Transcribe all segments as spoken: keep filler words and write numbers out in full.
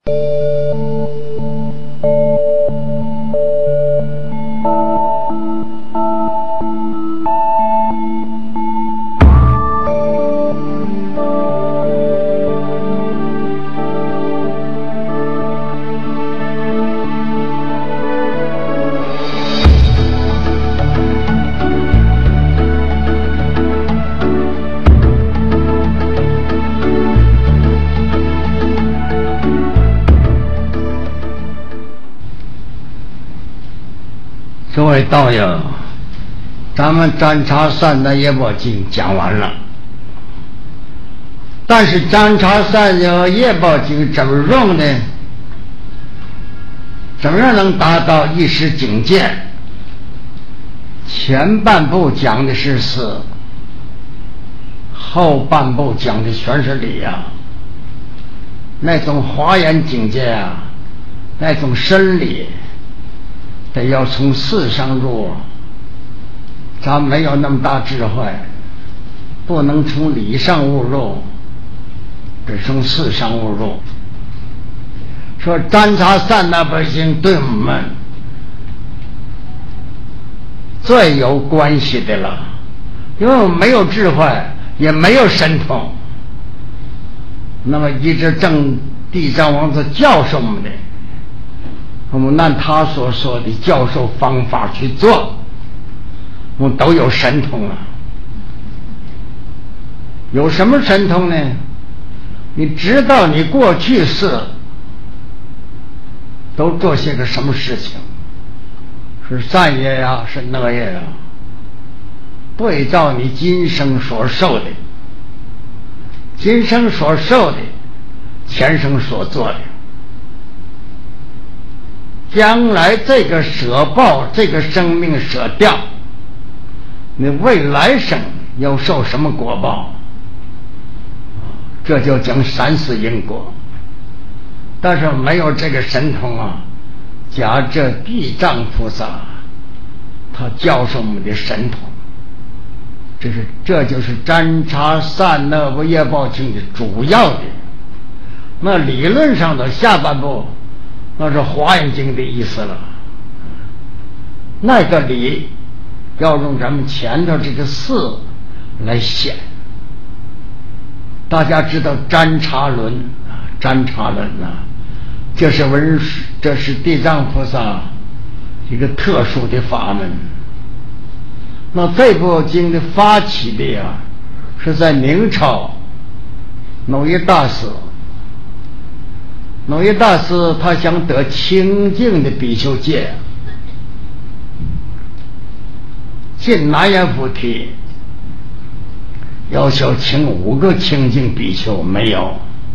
各位道友，咱们占察三的业报经讲完了，但是占察三的业报经怎么用呢？怎么样能达到一时境界？前半部讲的是事，后半部讲的全是理啊。那种华严境界啊，那种深理得要从事上入，咱没有那么大智慧，不能从理上悟入，得从事上悟入。说占察三大本性对我们最有关系的了，因为我们没有智慧，也没有神通，那么一直正地藏王子教授我们的，我们按他所说的教授方法去做，我们都有神通了。有什么神通呢？你知道你过去世都做些个什么事情，是善业呀、啊，是恶业呀、啊，对照你今生所受的，今生所受的，前生所做的，将来这个舍报，这个生命舍掉，你未来生要受什么果报？这就讲三世因果。但是没有这个神通啊，假这地藏菩萨他教授我们的神通，这是这就是占察三恶不业报经的主要的。那理论上的下半部那是华严经的意思了，那个理要用咱们前头这个事来显。大家知道占察轮啊，占察轮啊，这是文这是地藏菩萨一个特殊的法门。那这部经的发起的啊，是在明朝耨耶大师。耨耶大师他想得清净的比丘戒，进南阎浮提要求请五个清净比丘，没有，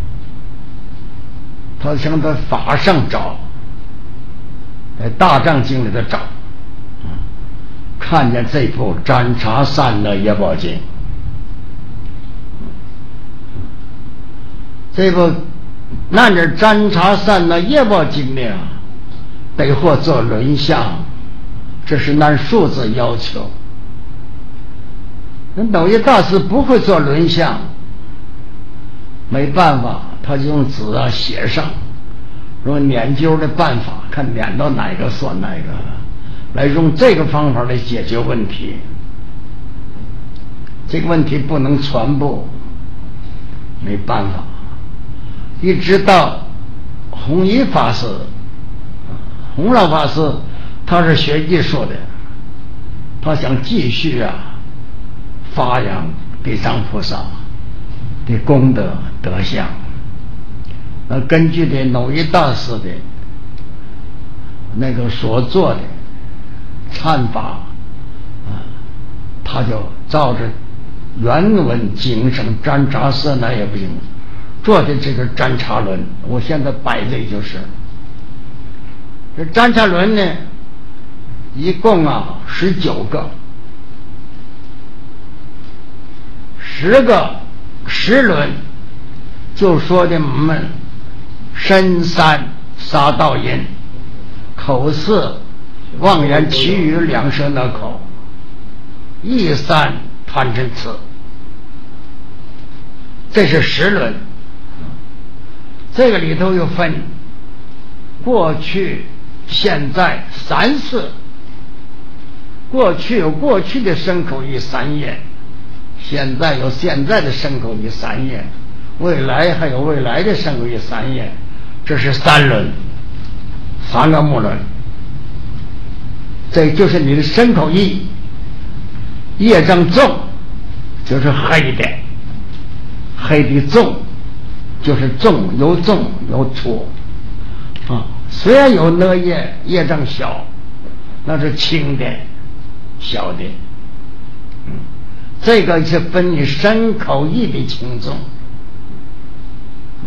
他想在法上找，在大藏经里头找，看见这部占察三的业报经，这部按着占察三的业报经呢，得或做轮相，这是按数字要求。那耨耶大师不会做轮相，没办法，他就用纸啊写上，用研究的办法，看撵到哪个算哪个，来用这个方法来解决问题。这个问题不能全部，没办法。一直到弘一法师，弘老法师他是学艺术的，他想继续啊发扬地藏菩萨的功德德相。那根据的耨耶大师的那个所做的忏法啊，他就照着原文经上占察三那也不行做的这个占察轮，我现在摆的就是这占察轮呢，一共啊十九个，十个十轮就说的我们身三杀盗淫，口四妄言其余两舌那口，意三贪嗔痴，这是十轮。这个里头又分过去、现在三世。过去有过去的身口意三业，现在有现在的身口意三业，未来还有未来的身口意三业，这是三轮，三个目轮。这就是你的身口意业障重，就是黑的，黑的重就是重，有重有粗啊。虽然有那业业障小，那是轻的小的，嗯，这个是分你身口意的轻重。对，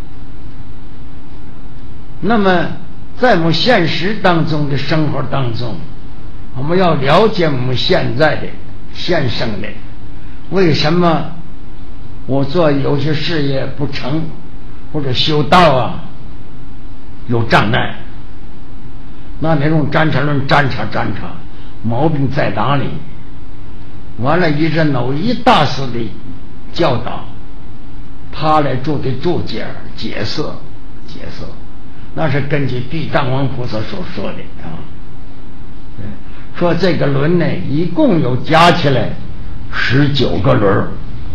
那么在我们现实当中的生活当中，我们要了解我们现在的现生的，为什么我做有些事业不成，或者修道啊有障碍，那那种占察论占察占察毛病在哪里？完了，依着耨益大师的教导，他来做的注解解释解释，那是根据地藏王菩萨所说的啊。说这个轮呢，一共有加起来十九个轮。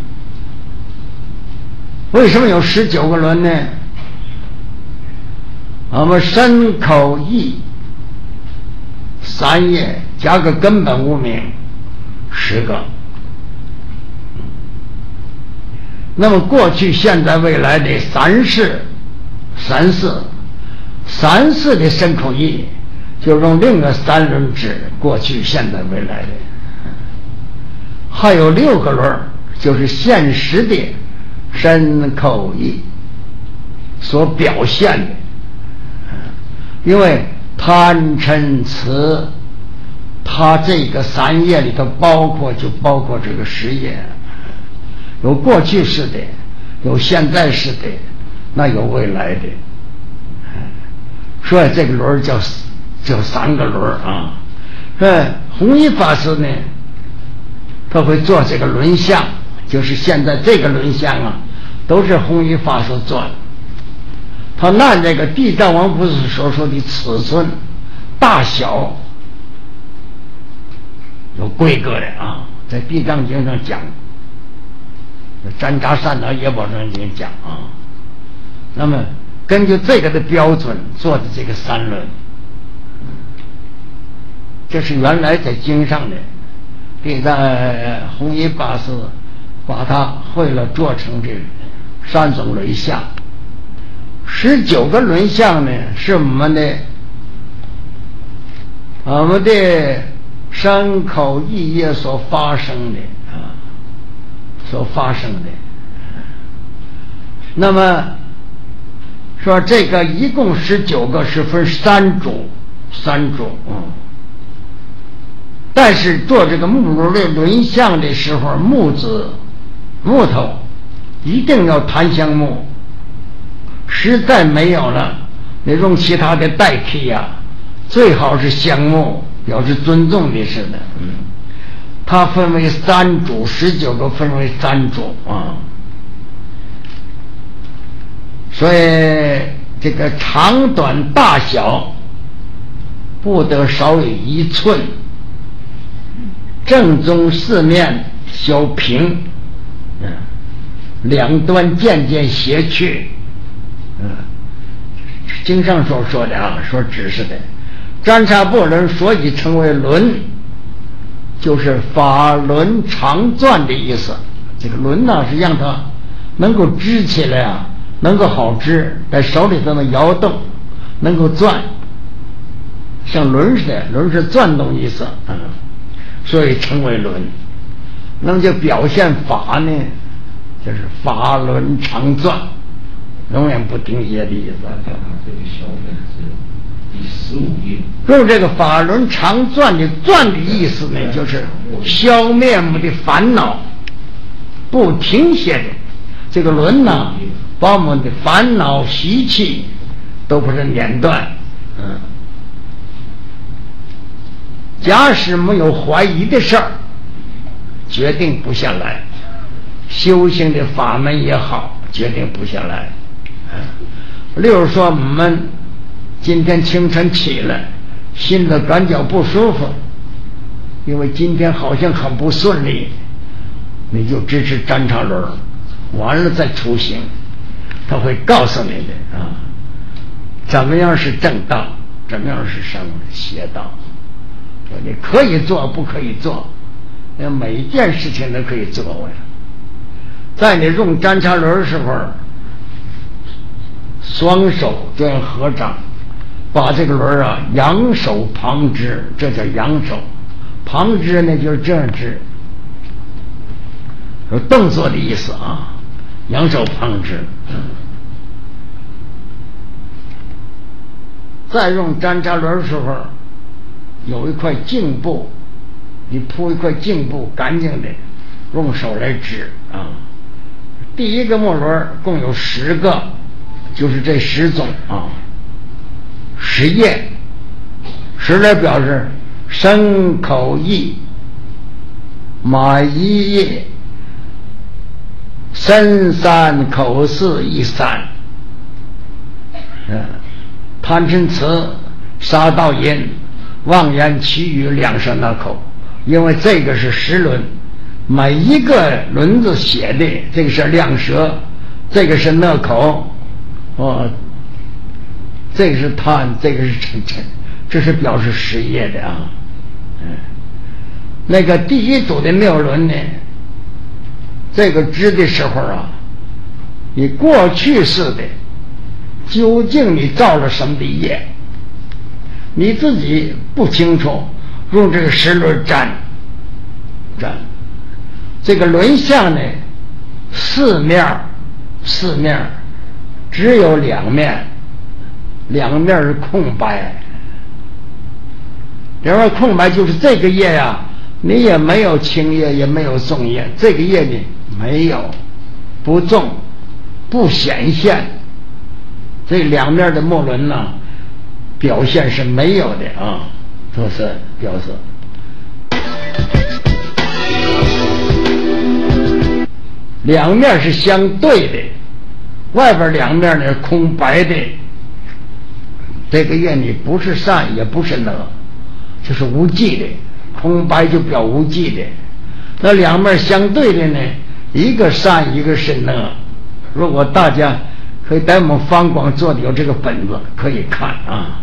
为什么有十九个轮呢？我们身口意三业加个根本无明，十个。那么过去、现在、未来的三世，三世，三世的身口意，就用另一个三轮指过去、现在、未来的。还有六个轮，就是现实的身口意所表现的。因为贪嗔痴，它这个三业里头包括就包括这个十业，有过去式的，有现在式的，那有未来的。所以这个轮叫叫三个轮啊。这弘一法师呢，他会做这个轮相，就是现在这个轮相啊，都是弘一法师做的。他按这个地藏王菩萨所说的尺寸大小有规格的啊，在地藏经上讲，占察善导业宝上经讲啊。那么根据这个的标准做的这个三轮，这是原来在经上的，地藏弘一法师把它会了做成这三种轮相。十九个轮相呢，是我们的我们的身口意业所发生的啊，所发生的。那么说这个一共十九个是分三种，三种。嗯，但是做这个木轮的轮相的时候，木子木头一定要檀香木。实在没有了，你用其他的代替呀、啊，最好是香木，表示尊重的似的。嗯，它分为三组，十九个分为三组啊。所以这个长短大小不得少于一寸，正中四面小平，嗯，两端渐渐斜去。嗯，经上所说的啊，说指示的占察部轮所以称为轮，就是法轮常转的意思。这个轮呢，是让它能够支起来啊，能够好支，在手里头能摇动，能够转，像轮似的，轮是转动意思，嗯，所以称为轮。那么就表现法呢，就是法轮常转。永远不停歇的意思。 这个小本子第十五页， 用这个法轮常转的转的意思呢，就是消灭我们的烦恼，不停歇的。这个轮呢，把我们的烦恼习气都不是碾断。嗯，假使没有怀疑的事儿，决定不下来。修行的法门也好，决定不下来。例如说我们今天清晨起来，心里感觉不舒服，因为今天好像很不顺利，你就支持沾茶轮，完了再出行，他会告诉你的啊，怎么样是正道，怎么样是上邪道，说你可以做，不可以做，每一件事情都可以做呀。在你用沾茶轮的时候，双手这样合掌，把这个轮啊仰手旁支，这叫仰手。旁支呢就是这样支，有动作的意思啊，仰手旁支。再用沾茶轮的时候，有一块净布，你铺一块净布，干净的，用手来支啊。第一个木轮共有十个，就是这十种啊，十叶，十来表示身口意马一叶，身三口四意三，嗯，贪嗔痴杀盗淫妄言绮语两舌那口，因为这个是十轮，每一个轮子写的，这个是两舌，这个是那口，哦，这个是贪，这个是嗔嗔，这是表示十业的啊。嗯，那个第一组的妙轮呢，这个支的时候啊，你过去式的，究竟你造了什么的业，你自己不清楚，用这个十轮沾沾。这个轮相呢，四面四面只有两面，两面是空白。两面空白就是这个业呀、啊，你也没有轻业，也没有重业，这个业呢没有，不重，不显现。这两面的木轮呢，表现是没有的啊，这是表示。两面是相对的，外边两面呢是空白的，这个业你不是善也不是恶，就是无记的，空白就表无记的。那两面相对的呢，一个善一个是恶。如果大家可以在我们方广做的有这个本子可以看啊，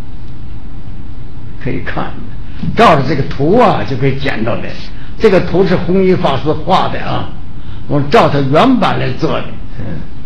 可以看，照着这个图啊就可以捡到的。这个图是弘一法师画的啊，我照他原版来做的。嗯，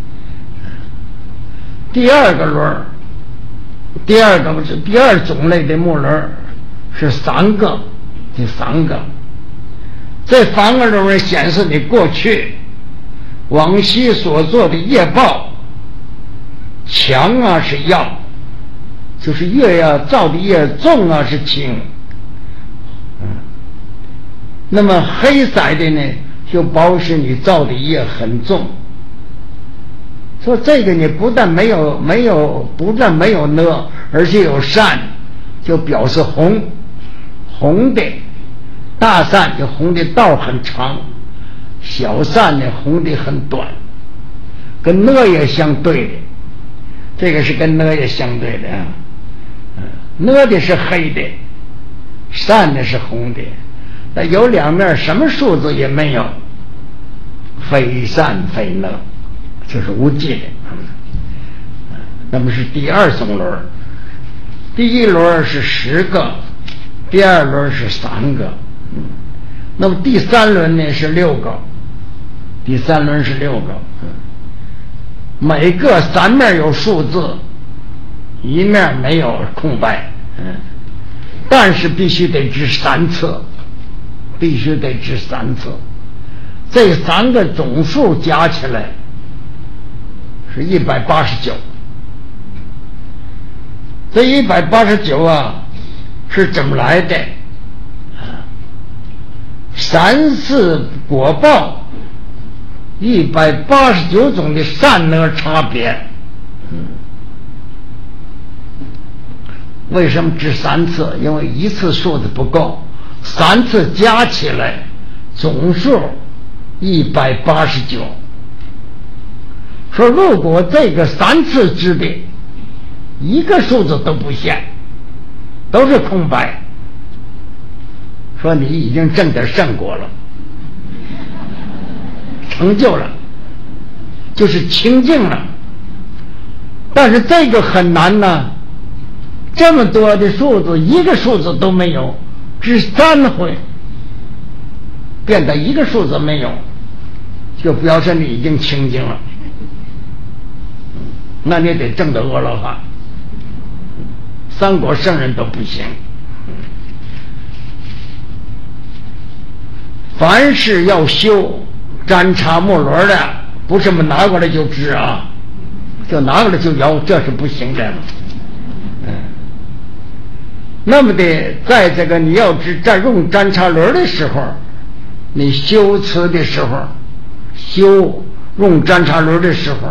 第二个轮，第二个第二种类的木轮是三个，这三个，这三个轮显示你过去往昔所做的业报，强啊是要，就是越要造的业重啊是轻。嗯，那么黑色的呢，就表示你造的业很重。说这个你不但没有没有不但没有呢，而且有善，就表示红红的大善，就红的道很长，小善呢红的很短，跟呢也相对的，这个是跟呢也相对的啊。呢的是黑的，善的是红的，那有两面什么数字也没有，非善非呢，就是无记的。那么是第二种轮，第一轮是十个，第二轮是三个，那么第三轮呢是六个，第三轮是六个，每个三面有数字，一面没有空白，嗯，但是必须得支三次，必须得支三次，这三个总数加起来是一百八十九。这一百八十九啊，是怎么来的？三次果报，一百八十九种的善恶差别。嗯，为什么只三次？因为一次数字不够，三次加起来总数一百八十九。说如果这个三次之的一个数字都不现，都是空白，说你已经证得圣果了，成就了，就是清净了。但是这个很难呢，这么多的数字一个数字都没有，只三回变得一个数字没有，就表示你已经清净了，那你得证得阿罗汉，三果圣人都不行。凡是要修占察木轮的，不是么拿过来就治啊，就拿过来就摇，这是不行的。嗯，那么的，在这个你要知占用占察轮的时候，你修持的时候，修用占察轮的时候，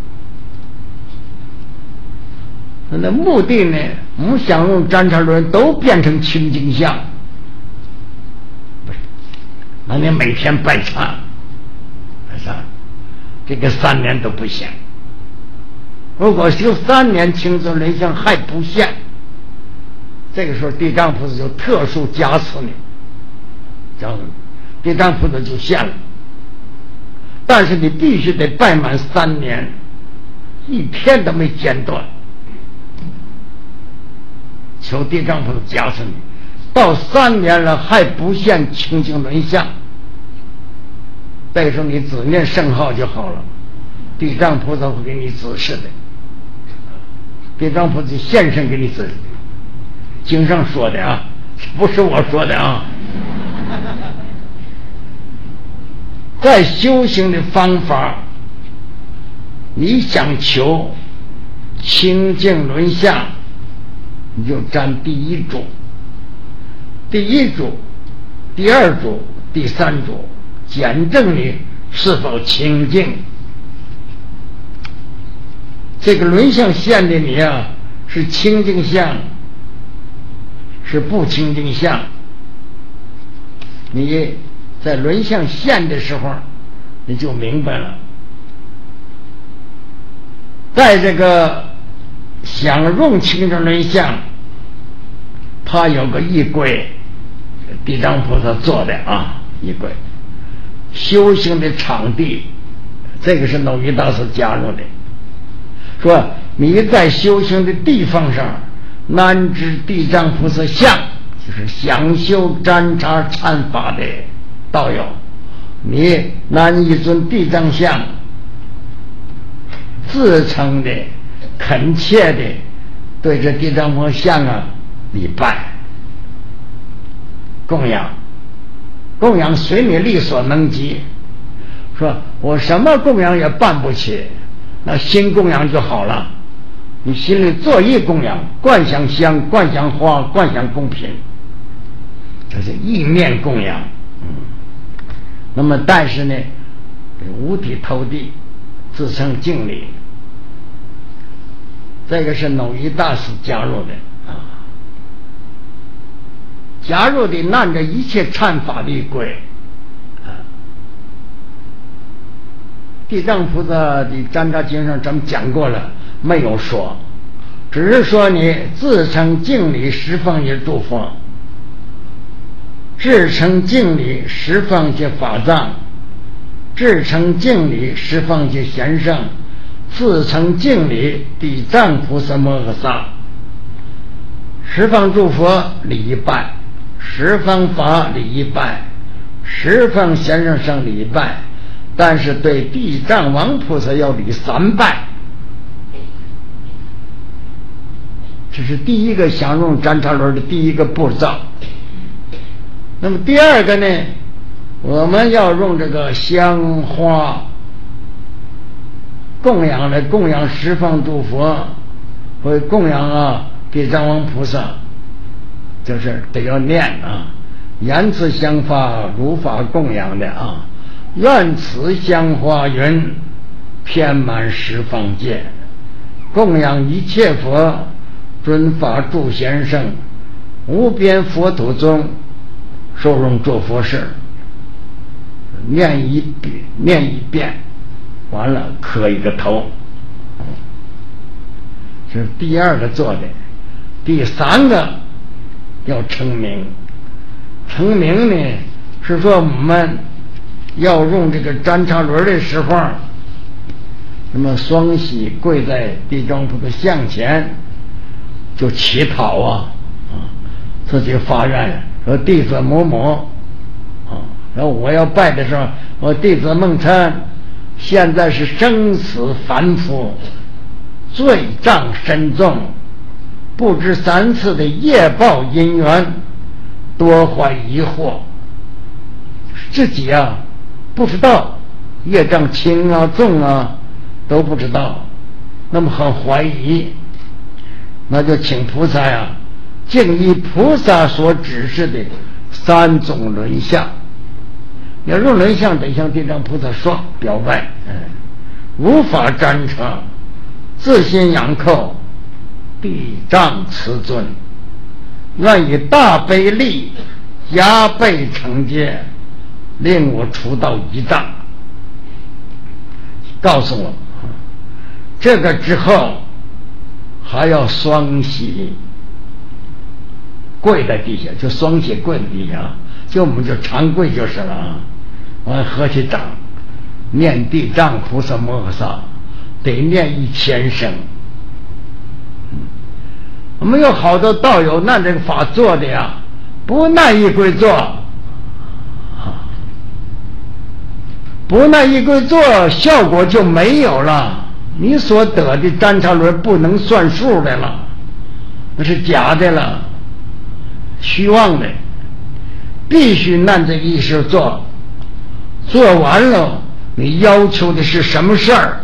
那目的呢，我们想用占察轮都变成清净相，不是？那你每天拜忏，是吧？这个三年都不行。如果修三年清净轮相还不现，这个时候地藏菩萨就特殊加持你，这样地藏菩萨就现了。但是你必须得拜满三年，一天都没间断，求地藏菩萨加持你。到三年了还不现清净轮相，这个时候你只念圣号就好了，地藏菩萨会给你指示的。地藏菩萨现身给你指示，经上说的啊，不是我说的啊。在修行的方法，你想求清净轮相，你就占第一组，第一组、第二组、第三组，检证你是否清净。这个轮相现的你啊，是清净相，是不清净相。你在轮相现的时候，你就明白了。在这个想用清净轮相，它有个仪轨，地藏菩萨做的啊，仪轨。修行的场地，这个是耨益大师加入的。说你在修行的地方上南知地藏菩萨相，就是想修占察禅法的道友，你南一尊地藏像，自称的恳切的对着地藏菩萨像啊礼拜供养，供养随你力所能及。说我什么供养也办不起，那心供养就好了，你心里作意供养，观想香、观想花、观想供品，这是意念供养。嗯，那么但是呢，五体投地，自称敬礼，这个是耨益大师加入的啊，加入的按着一切忏法的规。地藏菩萨的占察经上咱们讲过了，没有说，只是说你自称敬礼十方一诸佛，自称敬礼十方一法藏，自称敬礼十方一贤圣，自称敬礼地藏菩萨摩诃萨。十方诸佛礼一拜，十方法礼一拜，十方贤圣圣礼一拜，但是对地藏王菩萨要礼三拜。这是第一个想用占察轮的第一个步骤。那么第二个呢，我们要用这个香花供养来供养十方诸佛，或供养啊地藏王菩萨，就是得要念啊，言辞香花如法供养的啊，愿此香花云遍满十方界，供养一切佛，尊法诸贤圣，无边佛土中受用诸佛事。念一遍，念一遍，完了磕一个头。 这是第二个做的。第三个要成名，成名呢是说我们要用这个占茶轮的时候，那么双喜跪在地藏菩萨像前，就乞讨啊，啊，自己发愿说弟子某某啊，然后我要拜的时候，我弟子孟琛现在是生死反复，罪障深重，不知三次的业报因缘，多怀疑惑，自己啊不知道业障轻啊重啊都不知道，那么很怀疑，那就请菩萨呀、啊，敬依菩萨所指示的三种轮相。要用轮相得向地藏菩萨说表白，嗯，无法沾扯，自心仰叩地藏慈尊，愿以大悲力加倍惩戒，令我除到一障。告诉我这个之后还要双喜跪在地下，就双喜跪在地下，就我们就长跪就是了啊。完合起掌念地藏菩萨摩诃萨，得念一千声。我们有好多道友按这个法做的呀，不按一规做，不按一规做，效果就没有了，你所得的占茶轮不能算数的了，那是假的了，虚妄的。必须按这个意识做，做完了你要求的是什么事儿，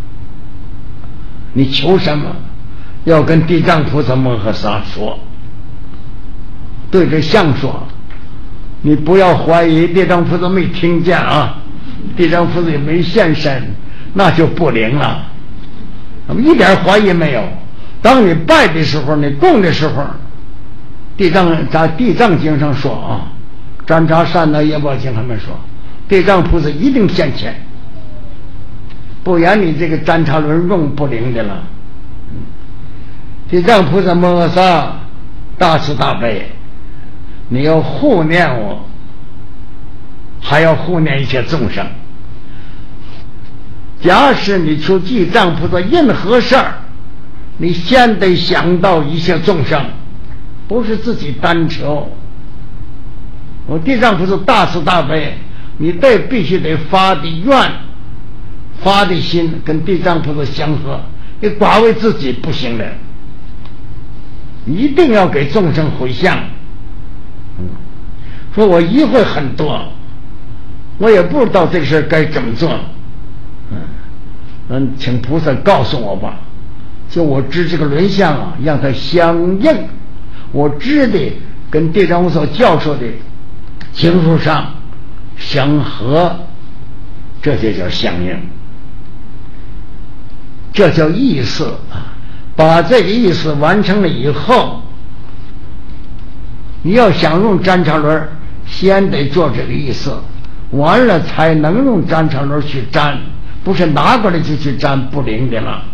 你求什么，要跟地藏菩萨摩诃萨说，对着像说，你不要怀疑地藏菩萨没听见啊，地藏菩萨也没现身，那就不灵了，那么一点怀疑没有。当你拜的时候，你供的时候，地藏在地藏经上说啊，占茶善导业报经他们说，地藏菩萨一定现前，不然你这个占茶轮用不灵的了。地藏菩萨摩诃萨大慈大悲，你要护念我，还要护念一切众生。假使你求地藏菩萨任何事儿，你先得想到一切众生，不是自己单求。我地藏菩萨大慈大悲，你得必须得发的愿，发的心跟地藏菩萨相合，你寡为自己不行的，一定要给众生回向。嗯，说我疑惑很多，我也不知道这个事该怎么做。嗯嗯，请菩萨告诉我吧，就我知这个轮相啊，让它相应，我知的跟地藏菩萨教授的经书上相合，这就叫相应，这叫意思啊。把这个意思完成了以后，你要想用占茶轮，先得做这个意思，完了才能用占茶轮去占，不是拿过来就去占，不灵的了。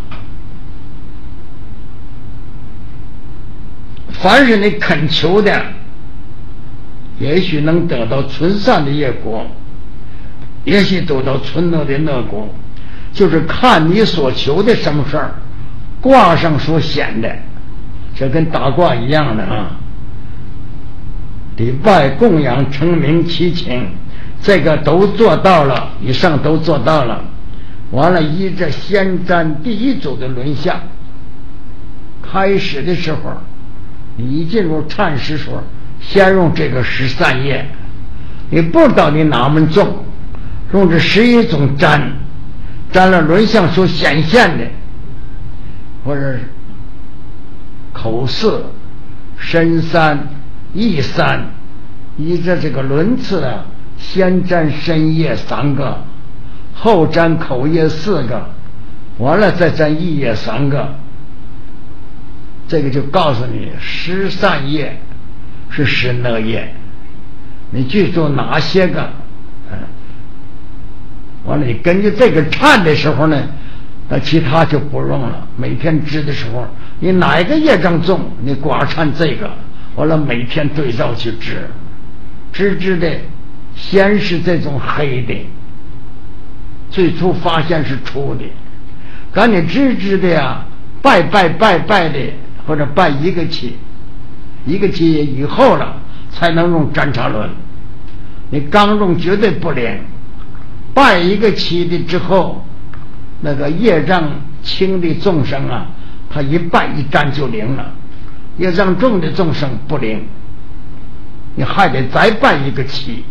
凡是你恳求的，也许能得到纯善的业果，也许得到纯恶的恶果，就是看你所求的什么事儿，卦上所显的，这跟打卦一样的啊。礼拜供养成名祈请，这个都做到了，以上都做到了。完了依着先占第一组的轮相，开始的时候你一进入忏时时候，先用这个十三页，你不知道你哪门中，用这十一种占，占了轮相所显现的，或者口四、身三、意三，依着这个轮次啊，先占身业三个，后占口业四个，完了再占意业三个。这个就告诉你十三业是十恶业，你记住哪些个，嗯，完了你根据这个忏的时候呢，那其他就不用了。每天知的时候你哪一个业障重，你刮忏这个，完了每天对照去治，治治的先是这种黑的，最初发现是粗的，赶紧治治的呀，拜拜拜拜的，或者拜一个期，一个期以后了才能用占察轮，你刚用绝对不灵。拜一个期的之后，那个业障轻的众生啊，他一拜一占就灵了，业障重的众生不灵，你还得再拜一个期，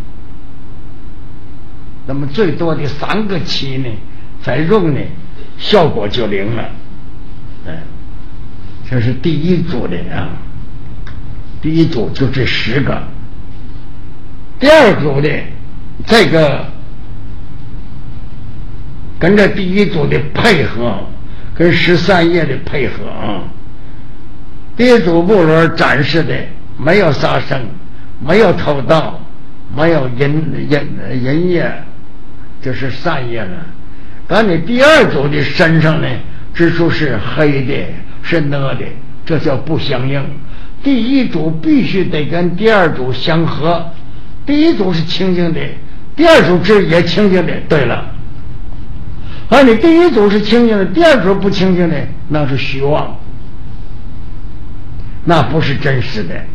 那么最多的三个期呢再用呢，效果就灵了。哎，这是第一组的啊，第一组就这十个。第二组的这个跟着第一组的配合，跟十三页的配合啊。第一组部轮展示的没有杀生，没有偷盗，没有淫淫淫业，就是善业了。但你第二组的身上呢，之处是黑的，是讷的，这叫不相应。第一组必须得跟第二组相合，第一组是清净的，第二组是也清净的。对了，而你第一组是清净的，第二组不清净的，那是虚妄，那不是真实的。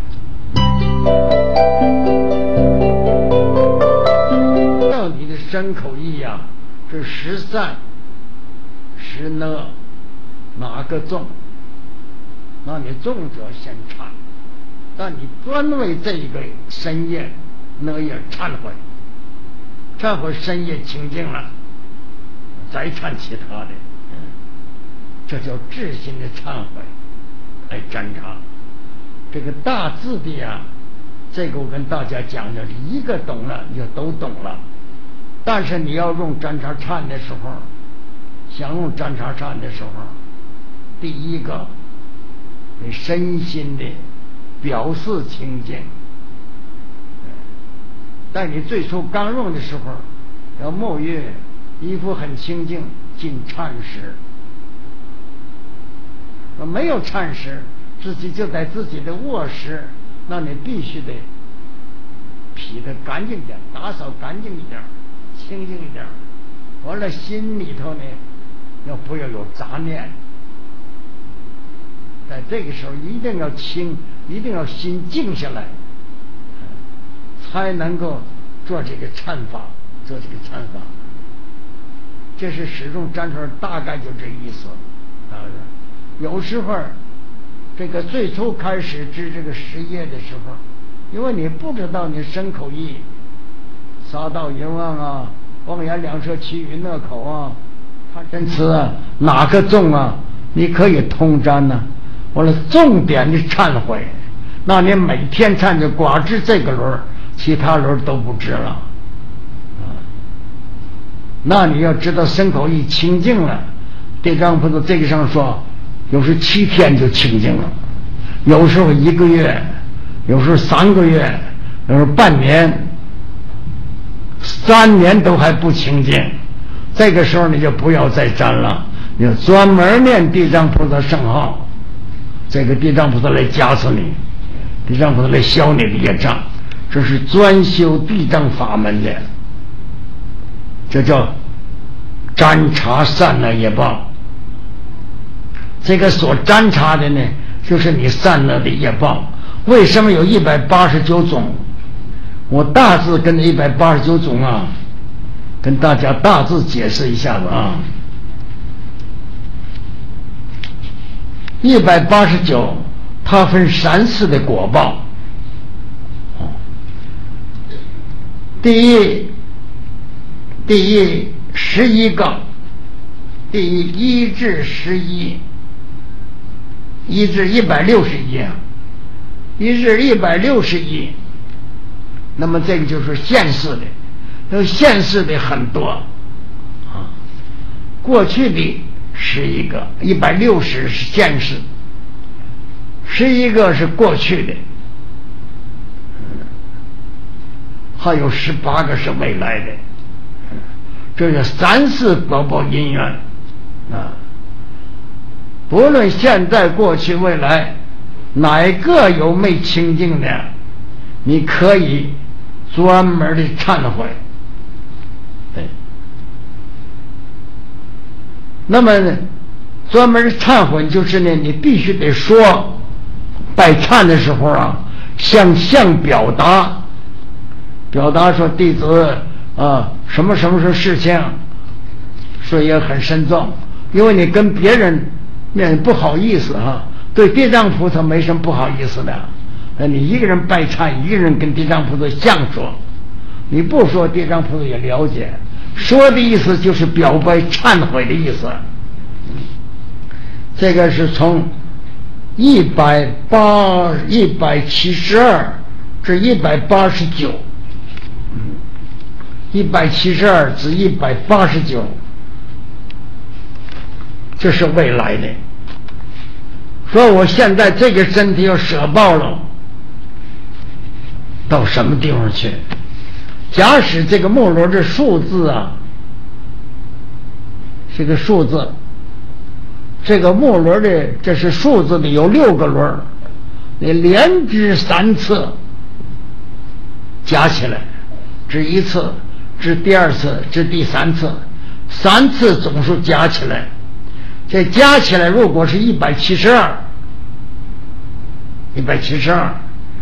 到你的身口意呀、啊，是十善十讷，哪个重？那你重者先忏，但你专为这个身业讷业忏悔，忏悔身业清净了，再忏其他的，嗯，这叫至心的忏悔来占察。这个大字的啊，这个我跟大家讲的，一个懂了你就都懂了。但是你要用占察忏的时候，想用占察忏的时候，第一个你身心的表示清净。但你最初刚用的时候，要沐浴衣服很清净，进忏时。没有忏时，自己就在自己的卧室，那你必须得劈得干净点，打扫干净一点，清净一点。完了心里头呢，要不要有杂念？在这个时候一定要清，一定要心静下来，才能够做这个忏法，做这个忏法。这是始终占出来，大概就这意思。啊，有时候这个最初开始知这个十业的时候，因为你不知道你身口意，杀盗淫妄啊，妄言两舌绮语讷口啊，贪嗔痴啊，哪个重啊？你可以通占呢、啊。我了重点的忏悔，那你每天忏就寡知这个轮，其他轮都不知了。那你要知道身口意清净了，地藏菩萨这个上说，有时七天就清净了，有时候一个月，有时候三个月，有时候半年，三年都还不清净。这个时候你就不要再沾了，你就专门念地藏菩萨圣号，这个地藏菩萨来加持你，地藏菩萨来消你的业障，这是专修地藏法门的，这叫占察善恶业报。这个所占察的呢，就是你善恶的业报。为什么有一百八十九种？我大致跟一百八十九种啊，跟大家大致解释一下子啊。一百八十九，它分三世的果报。第一，第一十一个，第一一至十一，一至一百六十一啊，一至一百六十一。那么这个就是现世的，那现世的很多啊，过去的十一个，一百六十是现世，十一个是过去的，还有十八个是未来的，这是三世果报因缘啊。 不论现在、过去、未来，哪个有没清净的，你可以专门的忏悔。对，那么专门的忏悔就是呢，你必须得说，拜忏的时候啊，向向表达，表达说弟子啊，什么什么是事情，说也很慎重，因为你跟别人面不好意思啊，对地藏菩萨没什么不好意思的。你一个人拜忏，一个人跟地藏菩萨相说，你不说地藏菩萨也了解，说的意思就是表白忏悔的意思。这个是从一百八一百七十二至一百八十九，一百七十二至一百八十九，这是未来的。说我现在这个身体要舍报了，到什么地方去？假使这个木轮的数字啊，是个数字，这个木轮的这是数字的有六个轮，你连掷三次，加起来，掷一次，掷第二次，掷第三次，三次总数加起来。这加起来如果是一百七十二，一百七十二，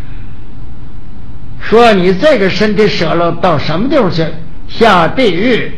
说你这个身体舍了到什么地方去？下地狱。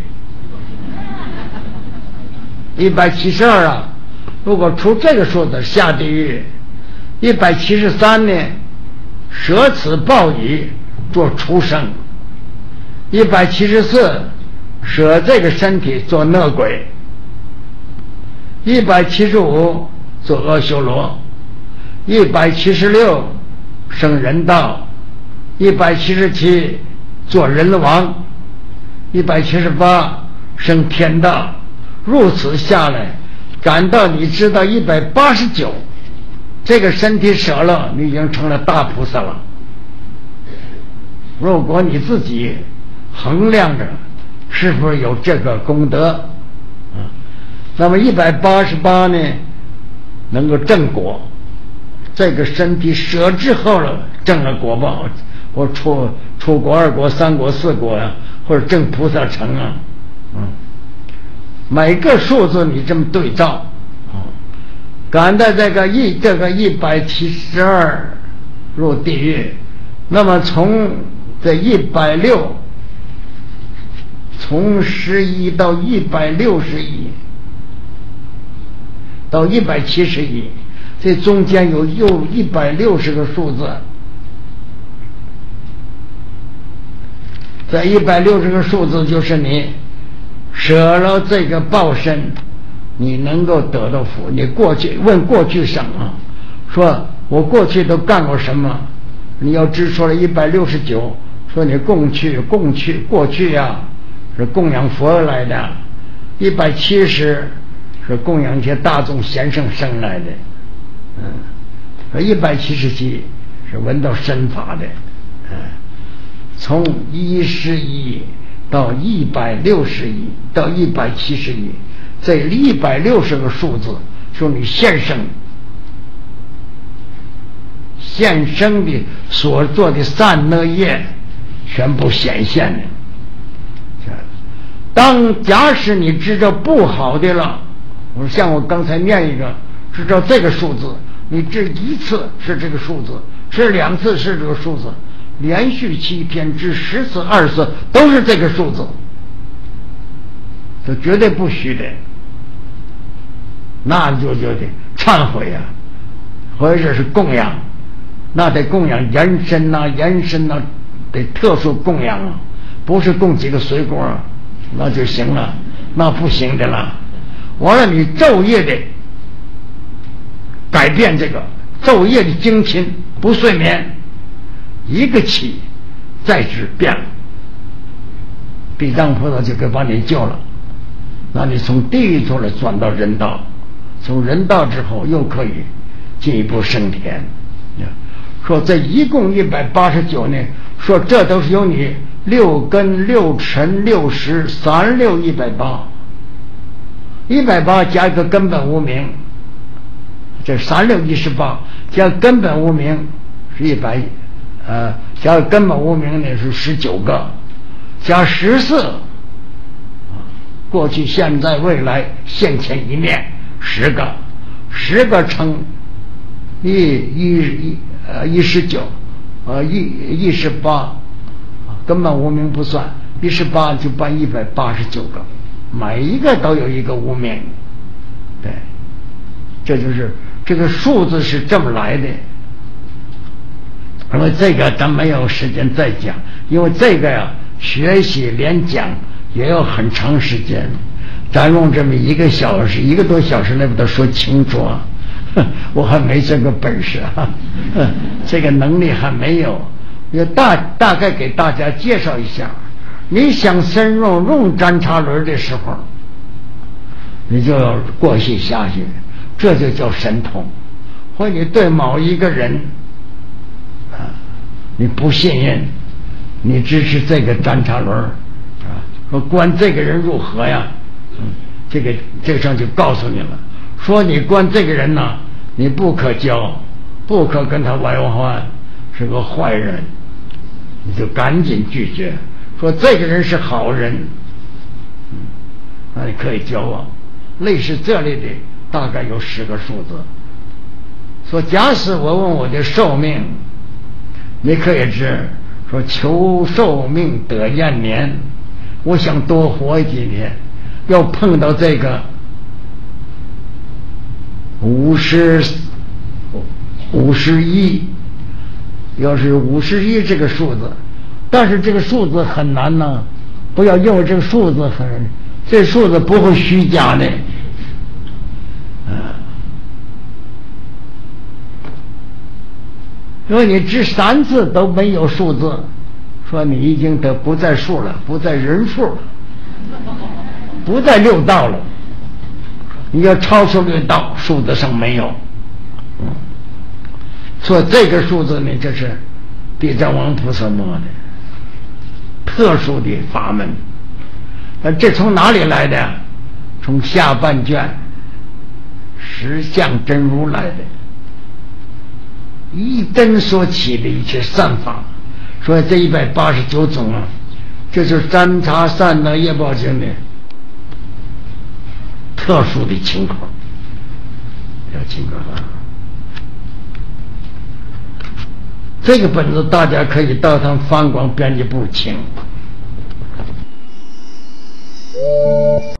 一百七十二啊，如果出这个数字下地狱。一百七十三呢，舍此报矣，做畜生。一百七十四，舍这个身体做恶鬼。一百七十五做阿修罗，一百七十六生人道，一百七十七做人王，一百七十八生天道。如此下来，赶到你知道一百八十九，这个身体舍了，你已经成了大菩萨了。如果你自己衡量着是否有这个功德，那么一百八十八呢，能够正果，这个身体舍之后了，正了果报，或出出国、二国、三国、四国啊，或者正菩萨城啊，嗯，每个数字你这么对照，嗯，赶到这个一这个一百七十二入地狱，那么从这一百六，从十一到一百六十一。到一百七十一，这中间有又一百六十个数字，这一百六十个数字就是你舍了这个报身，你能够得到福。你过去问过去生啊，说我过去都干过什么？你要指出了一百六十九，说你供去供去过去呀、啊、是供养佛来的，一百七十。是供养一些大众贤圣生来的，嗯，一百七十七是闻到身法的，嗯，从一十一到一百六十一到一百七十一，这一百六十个数字，说你现生现生的所做的善恶业，全部显现的。当假使你知道不好的了。我说像我刚才念一个，知道这个数字，你这一次是这个数字，这两次是这个数字，连续七天至十次、二十次都是这个数字，这绝对不虚的，那就就得忏悔啊，或者是供养，那得供养人参呐、人参呐，得特殊供养啊，不是供几个水果那就行了，那不行的了。完了，你昼夜的改变这个昼夜的精勤，不睡眠，一个起再止变了，地藏菩萨就可以把你救了。那你从地狱出来转到人道，从人道之后又可以进一步升天。说这一共一百八十九呢，说这都是由你六根六尘六识三六一百八。一百八加一个根本无明， 这三六一十八，加根本无名是一百，呃，加根本无名呢是十九个，加十四，过去、现在、未来、现前一面十个，十个乘一一一呃一十九，呃一一十八，根本无名不算，一十八就办一百八十九个，每一个都有一个无名，对，这就是这个数字是这么来的。那么这个咱没有时间再讲，因为这个呀，学习连讲也要很长时间，咱用这么一个小时一个多小时来把它说清楚啊，我还没这个本事啊，这个能力还没有，要大大概给大家介绍一下。你想深入用占察轮的时候，你就要过去下去，这就叫神通。或你对某一个人啊，你不信任，你支持这个占察轮啊，说观这个人如何呀？嗯，这个这个上就告诉你了，说你观这个人呢，你不可交，不可跟他来往，是个坏人，你就赶紧拒绝。说这个人是好人，嗯，那你可以交往。类似这里的大概有十个数字。说假使我问我的寿命，你可以知说求寿命得延年，我想多活几年，要碰到这个五十五十一，要是五十一这个数字，但是这个数字很难呢，不要因为这个数字很，这数字不会虚假的，啊，如果你这三次都没有数字，说你已经得不在数了，不在人数了，不在六道了，你要超出六道，数字上没有。嗯，说这个数字呢，这是地藏王菩萨摸的特殊的法门。那这从哪里来的？从下半卷十相真如来的，一根所起的一切善法。所以这一百八十九种啊，这就是占察善能业报经的特殊的情况，要情况啊。这个本子大家可以到他们方广编辑部请。